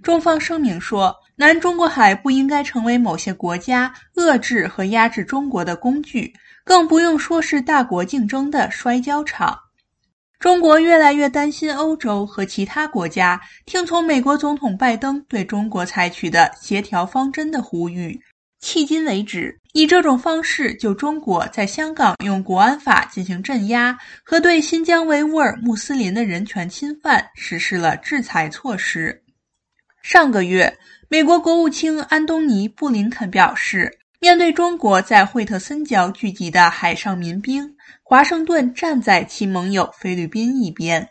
中方声明说，南中国海不应该成为某些国家遏制和压制中国的工具，更不用说是大国竞争的摔跤场。中国越来越担心欧洲和其他国家听从美国总统拜登对中国采取的协调方针的呼吁，迄今为止，以这种方式就中国在香港用国安法进行镇压和对新疆维吾尔穆斯林的人权侵犯实施了制裁措施。上个月，美国国务卿安东尼·布林肯表示，面对中国在惠特森礁聚集的海上民兵，华盛顿站在其盟友菲律宾一边。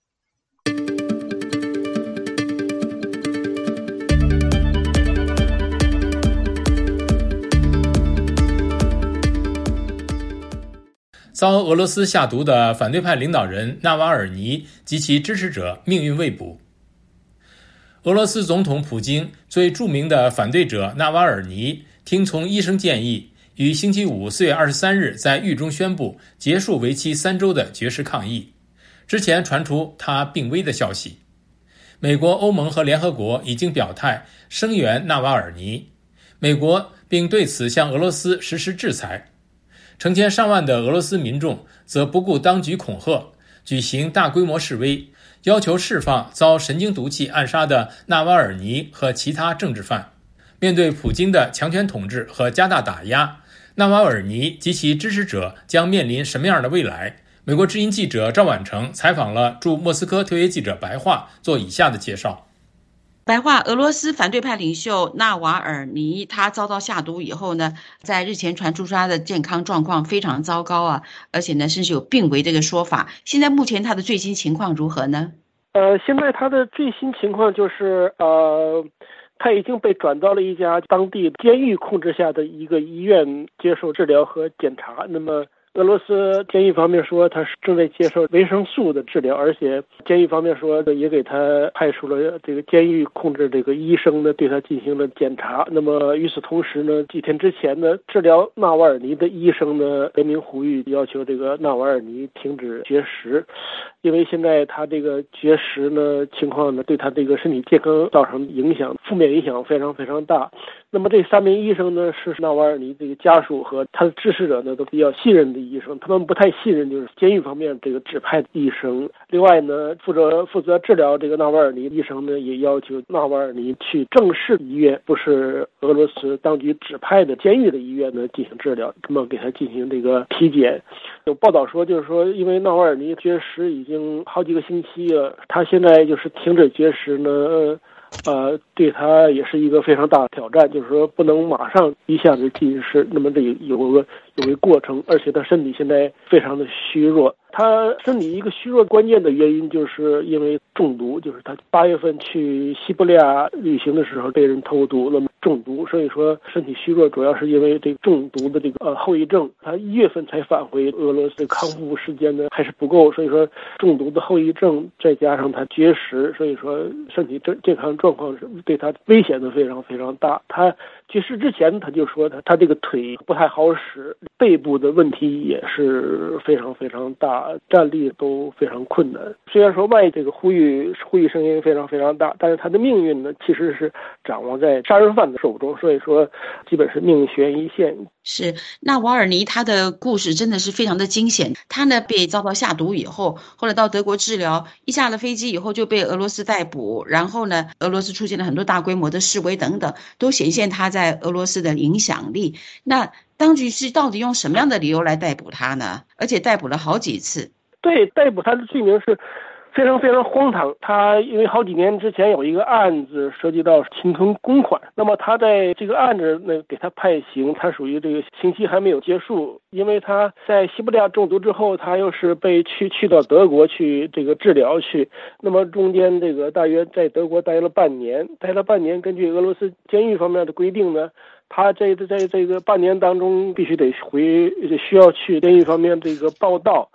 遭俄罗斯下毒的反对派领导人纳瓦尔尼及其支持者命运未卜。俄罗斯总统普京最著名的反对者纳瓦尔尼听从医生建议，于星期五4月23日在狱中宣布结束为期3周的绝食抗议。之前传出他病危的消息。美国、欧盟和联合国已经表态声援纳瓦尔尼，美国并对此向俄罗斯实施制裁。成千上万的俄罗斯民众则不顾当局恐吓，举行大规模示威，要求释放遭神经毒气暗杀的纳瓦尔尼和其他政治犯。面对普京的强权统治和加大打压，纳瓦尔尼及其支持者将面临什么样的未来？美国之音记者赵婉成采访了驻莫斯科特约记者白桦，做以下的介绍。 白桦，俄罗斯反对派领袖纳瓦尔尼他遭到下毒以后呢，在日前传出他的健康状况非常糟糕啊，而且呢甚至有病危这个说法。现在目前他的最新情况如何呢？ 现在他的最新情况就是他已经被转到了一家当地监狱控制下的一个医院接受治疗和检查。那么俄罗斯监狱方面说他是正在接受维生素的治疗，而且监狱方面说也给他派出了这个监狱控制这个医生呢，对他进行了检查。那么与此同时呢，几天之前呢，治疗纳瓦尔尼的医生呢联名呼吁要求这个纳瓦尔尼停止绝食，因为现在他这个绝食呢情况呢对他这个身体健康造成影响，负面影响非常非常大。那么这3名医生呢是纳瓦尔尼这个家属和他的支持者呢都比较信任的医生，他们不太信任就是监狱方面这个指派的医生。另外呢，负责治疗这个纳瓦尔尼的医生呢也要求纳瓦尔尼去正式医院，不是俄罗斯当局指派的监狱的医院呢进行治疗，那么给他进行这个体检。有报道说就是说，因为纳瓦尔尼绝食已经好几个星期了，他现在就是停止绝食呢对他也是一个非常大的挑战，就是说不能马上一下子禁食，那么这有个过程，而且他身体现在非常的虚弱。他身体一个虚弱关键的原因就是因为中毒，就是他8月份去西伯利亚旅行的时候被人投毒了，中毒，所以说身体虚弱主要是因为这个中毒的这个后遗症。他1月份才返回俄罗斯，康复时间呢还是不够，所以说中毒的后遗症再加上他绝食，所以说身体健康状况是对他危险的非常非常大。他绝食之前他就说他这个腿不太好使，背部的问题也是非常非常大，站立都非常困难。虽然说外这个呼吁声音非常非常大，但是他的命运呢其实是掌握在杀人犯的手中，所以说基本是命悬一线。 是纳瓦尔尼他的故事真的是非常的惊险。他呢被遭到下毒以后，后来到德国治疗，一下了飞机以后就被俄罗斯逮捕，然后呢俄罗斯出现了很多大规模的示威等等，都显现他在俄罗斯的影响力。那当局是到底用什么样的理由来逮捕他呢？而且逮捕了好几次。 对，逮捕他的罪名是非常非常荒唐。他因为好几年之前有一个案子涉及到侵吞公款，那么他在这个案子呢给他判刑，他属于这个刑期还没有结束。因为他在西伯利亚中毒之后，他又是被去到德国去这个治疗去，那么中间这个大约在德国待了半年，根据俄罗斯监狱方面的规定呢，他在这个半年当中必须得需要去监狱方面这个报到。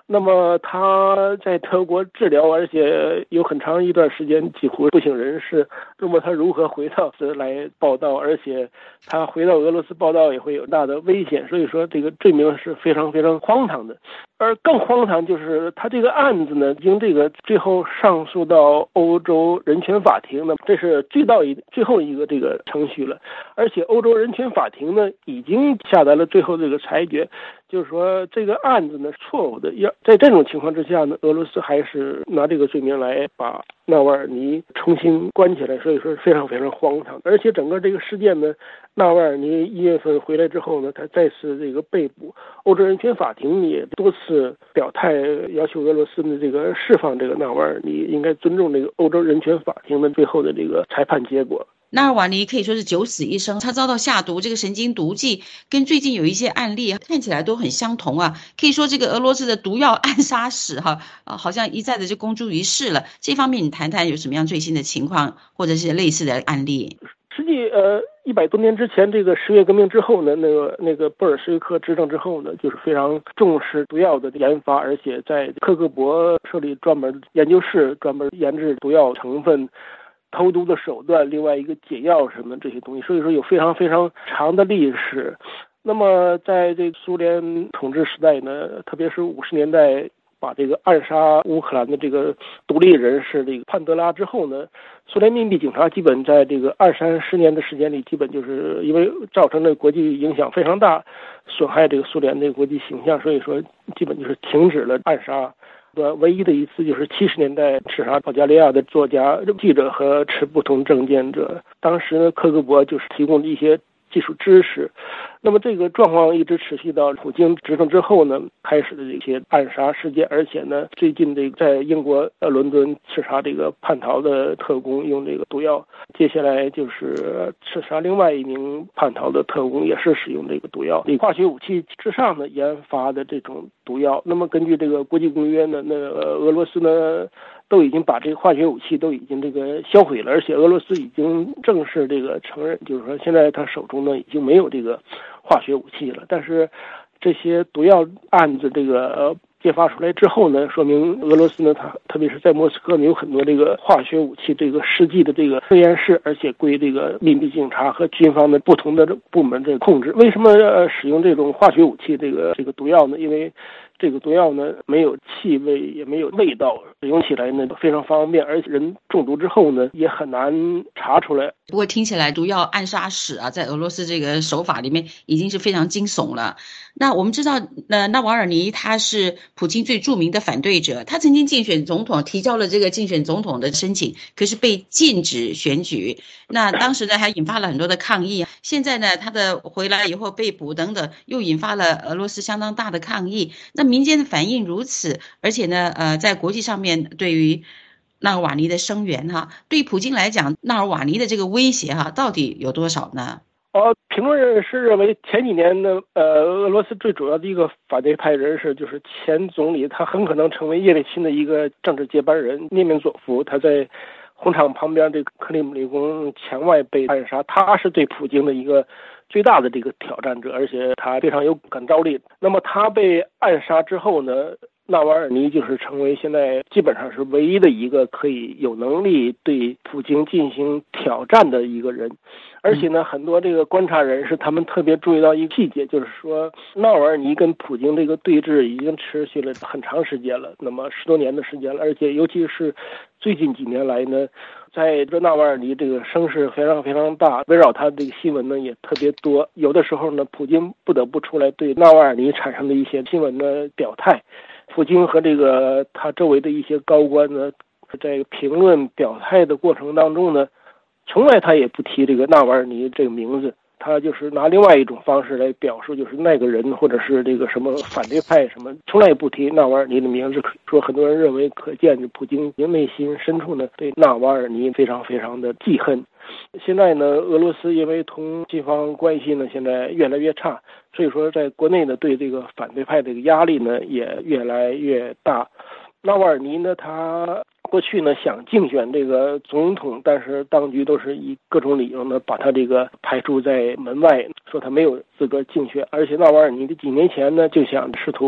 那么他在德国治疗，而且有很长一段时间几乎不省人事。那么他如何回到来报道，而且他回到俄罗斯报道也会有大的危险，所以说这个罪名是非常非常荒唐的。而更荒唐就是他这个案子呢，经这个最后上诉到欧洲人权法庭呢，这是最后一个这个程序了。而且欧洲人权法庭呢已经下达了最后这个裁决，就是说这个案子呢错误的，在这种情况之下呢，俄罗斯还是拿这个罪名来把纳瓦尔尼重新关起来，所以说非常非常荒唐。而且整个这个事件呢，纳瓦尔尼1月份回来之后呢，他再次这个被捕，欧洲人权法庭也多次表态要求俄罗斯的这个释放这个纳瓦尔尼，应该尊重这个欧洲人权法庭的最后的这个裁判结果。 纳尔瓦尼可以说是九死一生，他遭到下毒，这个神经毒剂跟最近有一些案例看起来都很相同啊。可以说这个俄罗斯的毒药暗杀史好像一再的就公诸于世了。这方面你谈谈有什么样最新的情况，或者是类似的案例？ 实际100多年之前，这个十月革命之后呢，那个布尔什维克执政之后呢，就是非常重视毒药的研发，而且在克格勃设立专门研究室，专门研制毒药成分、投毒的手段，另外一个解药什么这些东西，所以说有非常非常长的历史。那么在这个苏联统治时代呢，特别是50年代把这个暗杀乌克兰的这个独立人士这个潘德拉之后呢，苏联秘密警察基本在这个20-30年的时间里，基本就是因为造成的国际影响非常大，损害这个苏联的国际形象，所以说基本就是停止了暗杀。唯一的一次就是70年代刺杀保加利亚的作家、记者和持不同政见者。当时呢，克格勃就是提供一些技术知识。那么这个状况一直持续到普京执政之后呢，开始的这些暗杀事件，而且呢，最近这个在英国伦敦刺杀这个叛逃的特工用这个毒药，接下来就是刺杀另外一名叛逃的特工，也是使用这个毒药，化学武器之上呢研发的这种毒药。那么根据这个国际公约呢，俄罗斯呢都已经把这个化学武器都已经这个销毁了，而且俄罗斯已经正式这个承认，就是说现在他手中呢已经没有这个化学武器了。但是这些毒药案子这个揭发出来之后呢，说明俄罗斯呢，它特别是在莫斯科呢有很多这个化学武器这个实际的这个实验室，而且归这个秘密警察和军方的不同的部门这个控制。为什么使用这种化学武器这个毒药呢？因为这个毒药呢没有气味也没有味道，使用起来呢非常方便，而且人中毒之后呢也很难查出来。 不过听起来毒药暗杀史在俄罗斯这个手法里面已经是非常惊悚了。那我们知道纳瓦尔尼他是普京最著名的反对者，他曾经竞选总统，提交了这个竞选总统的申请，可是被禁止选举。那当时呢还引发了很多的抗议，现在呢他的回来以后被捕等等，又引发了俄罗斯相当大的抗议。那民间的反应如此，而且呢在国际上面对于纳尔瓦尼的声援对于普京来讲，纳尔瓦尼的这个威胁到底有多少呢？ 评论人士认为，前几年呢，俄罗斯最主要的一个反对派人士就是前总理，他很可能成为叶利钦的一个政治接班人涅缅佐夫。他在红场旁边这个克里姆林宫墙外被暗杀，他是对普京的一个最大的这个挑战者，而且他非常有感召力。那么他被暗杀之后呢，纳瓦尔尼就是成为现在基本上是唯一的一个可以有能力对普京进行挑战的一个人。而且呢，很多这个观察人士他们特别注意到一个细节，就是说纳瓦尔尼跟普京这个对峙已经持续了很长时间了，那么10多年的时间了，而且尤其是最近几年来呢，在这纳瓦尔尼这个声势非常非常大，围绕他这个新闻呢也特别多。有的时候呢，普京不得不出来对纳瓦尔尼产生的一些新闻的表态。普京和这个他周围的一些高官呢，在评论表态的过程当中呢，从来他也不提这个纳瓦尔尼这个名字，他就是拿另外一种方式来表述，就是那个人或者是这个什么反对派什么，从来也不提纳瓦尔尼的名字。说很多人认为，可见普京内心深处呢对纳瓦尔尼非常非常的记恨。现在呢，俄罗斯因为同西方关系呢现在越来越差，所以说在国内呢对这个反对派这个压力呢也越来越大。纳瓦尔尼呢，他过去呢想竞选这个总统，但是当局都是以各种理由呢把他这个排除在门外，说他没有资格竞选。而且纳瓦尔尼几年前呢就想试图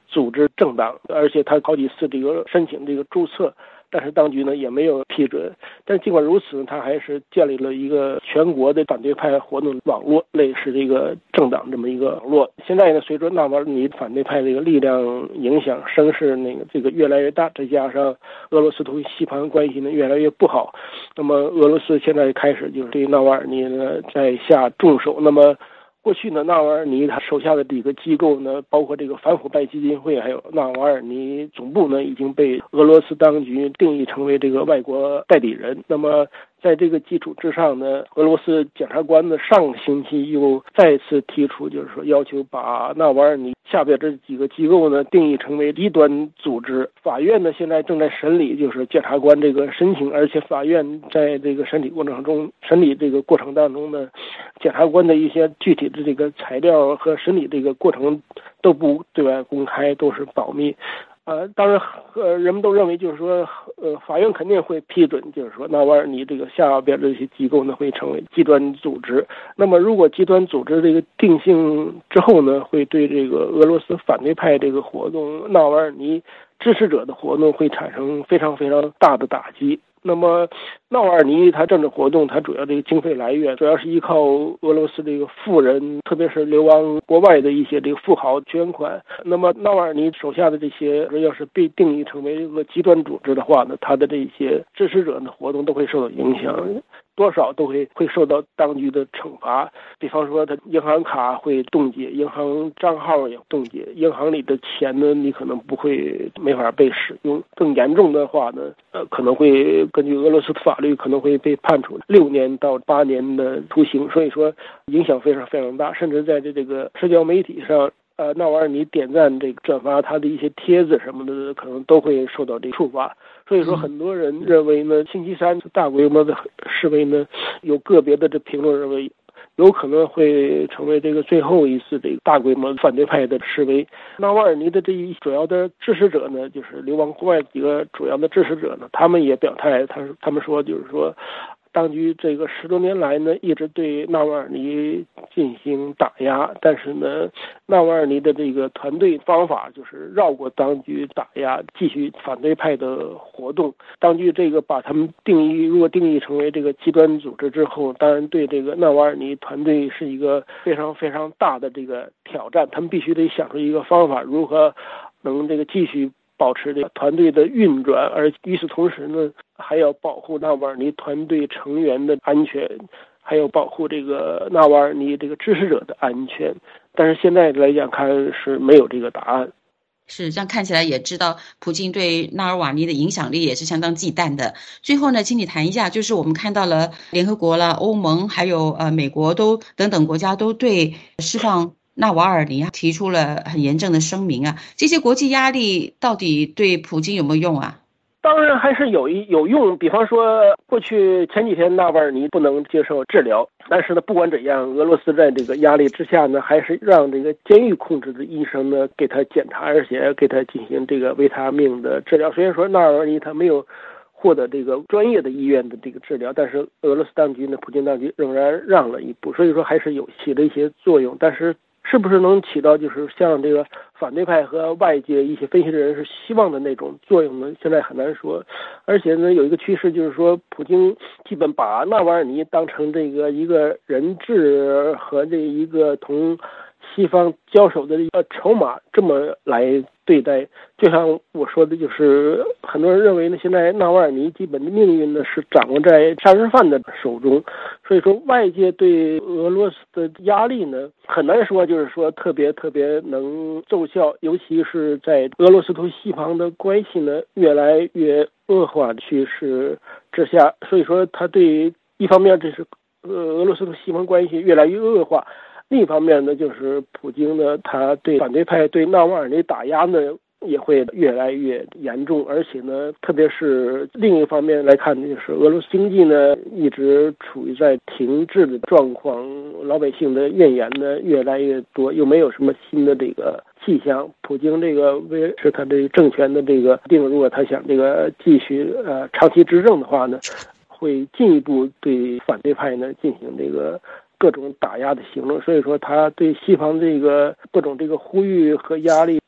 组织政党，而且他好几次这个申请这个注册，但是当局呢也没有批准。但尽管如此，他还是建立了一个全国的反对派活动网络，类似这个政党这么一个网络。现在呢，随着纳瓦尔尼反对派这个力量影响声势这个越来越大，再加上俄罗斯同西方关系呢越来越不好，那么俄罗斯现在开始就是对纳瓦尔尼呢在下重手。那么过去呢，纳瓦尔尼他手下的这个机构呢，包括这个反腐败基金会，还有纳瓦尔尼总部呢，已经被俄罗斯当局定义成为这个外国代理人。那么在这个基础之上呢，俄罗斯检察官呢上个星期又再次提出，就是说要求把纳瓦尔尼下边这几个机构呢定义成为极端组织。法院呢现在正在审理就是检察官这个申请，而且法院在这个审理这个过程当中呢，检察官的一些具体的这个材料和审理这个过程都不对外公开，都是保密。当然，人们都认为就是说，法院肯定会批准，就是说纳瓦尔尼这个下边的这些机构呢会成为极端组织。那么，如果极端组织这个定性之后呢，会对这个俄罗斯反对派这个活动、纳瓦尔尼支持者的活动会产生非常非常大的打击。那么纳瓦尔尼他政治活动，他主要这个经费来源主要是依靠俄罗斯这个富人，特别是流亡国外的一些这个富豪捐款。那么纳瓦尔尼手下的这些要是被定义成为一个极端组织的话呢，他的这些支持者的活动都会受到影响，多少都会受到当局的惩罚。比方说他银行卡会冻结，银行账号也冻结，银行里的钱呢你可能没法被使用。更严重的话呢，可能会根据俄罗斯的法律可能会被判处6年到8年的徒刑。所以说影响非常非常大，甚至在这个社交媒体上纳瓦尔尼点赞这个转发他的一些帖子什么的，可能都会受到这个处罚。所以说很多人认为呢，星期三大规模的示威呢，有个别的这评论认为有可能会成为这个最后一次这个大规模反对派的示威。纳瓦尔尼的这一主要的支持者呢，就是流亡国外几个主要的支持者呢，他们也表态，他们说就是说，当局这个10多年来呢，一直对纳瓦尔尼进行打压，但是呢，纳瓦尔尼的这个团队方法就是绕过当局打压，继续反对派的活动。当局这个把他们如果定义成为这个极端组织之后，当然对这个纳瓦尔尼团队是一个非常非常大的这个挑战，他们必须得想出一个方法，如何能这个继续保持这个团队的运转，而与此同时呢，还要保护纳瓦尔尼团队成员的安全，还有保护这个纳瓦尔尼这个支持者的安全。但是现在来讲看是没有这个答案。 是这样看起来也知道，普京对纳尔瓦尼的影响力也是相当忌惮的。最后呢，请你谈一下，就是我们看到了联合国啦、欧盟还有美国等等国家都对释放纳瓦尔尼提出了很严正的声明啊，这些国际压力到底对普京有没有用啊？ 当然还是有用。比方说，过去前几天纳瓦尔尼不能接受治疗，但是呢，不管怎样，俄罗斯在这个压力之下呢，还是让这个监狱控制的医生呢给他检查，而且给他进行这个维他命的治疗。虽然说纳瓦尔尼他没有获得这个专业的医院的这个治疗，但是俄罗斯当局呢，普京当局仍然让了一步，所以说还是起了一些作用。但是是不是能起到就是像这个反对派和外界一些分析的人是希望的那种作用呢？现在很难说。而且呢，有一个趋势就是说，普京基本把纳瓦尔尼当成这个一个人质和这一个同西方交手的筹码这么来对待。就像我说的，就是很多人认为呢，现在纳瓦尔尼基本的命运呢是掌握在杀人犯的手中，所以说外界对俄罗斯的压力呢很难说就是说特别能奏效，尤其是在俄罗斯同西方的关系呢越来越恶化的趋势之下。所以说他对一方面这是俄罗斯同西方关系越来越恶化，另一方面呢，就是普京呢，他对反对派对纳瓦尔尼打压呢，也会越来越严重。而且呢，特别是另一方面来看，就是俄罗斯经济呢一直处于在停滞的状况，老百姓的怨言呢越来越多，又没有什么新的这个迹象。普京这个维持他这个政权的这个如果他想这个继续长期执政的话呢，会进一步对反对派呢进行这个各种打压的行动。所以说他对西方这个各种这个呼吁和压力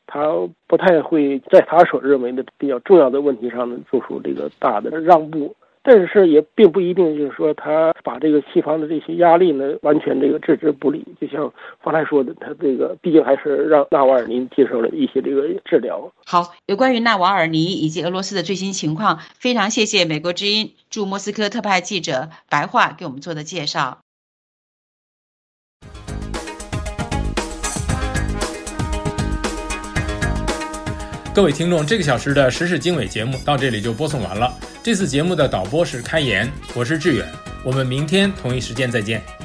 他不太会在他所认为的比较重要的问题上呢做出这个大的让步。但是也并不一定就是说他把这个西方的这些压力呢完全这个置之不理，就像方才说的，他这个毕竟还是让纳瓦尔尼接受了一些这个治疗。 好，有关于纳瓦尔尼以及俄罗斯的最新情况，非常谢谢美国之音驻莫斯科特派记者白桦给我们做的介绍。 各位听众，这个小时的时事经纬节目到这里就播送完了。这次节目的导播是开言，我是志远，我们明天同一时间再见。